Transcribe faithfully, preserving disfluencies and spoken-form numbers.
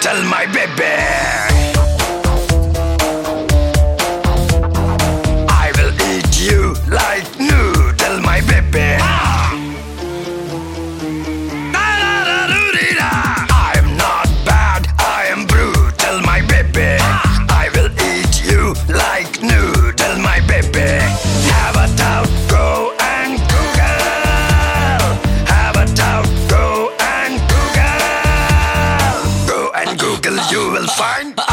tell my baby. I will eat you like noodle, my baby. I'm not bad, I am brutal, my baby. I will eat you like noodle, my baby. Have a doubt, go and Google. Have a doubt, go and Google. Go and Google, you will find